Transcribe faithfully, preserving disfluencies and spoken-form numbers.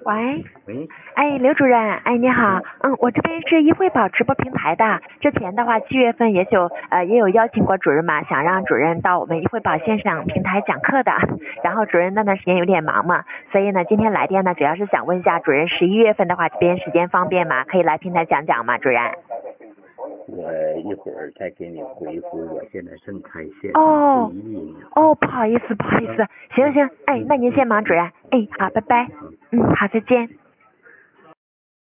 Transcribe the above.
喂， 喂， 哎，刘主任，哎，你好，嗯，我这边是易惠宝直播平台的，之前的话七月份也有呃也有邀请过主任嘛，想让主任到我们易惠宝线上平台讲课的，然后主任那段时间有点忙嘛，所以呢今天来电呢主要是想问一下主任十一月份的话这边时间方便吗？可以来平台讲讲吗，主任？ 我一会儿再给你回复，我现在正开线哦会议呢。 哦，不好意思不好意思，行行，哎，那您先忙，主任，哎，好，拜拜，嗯，好，再见。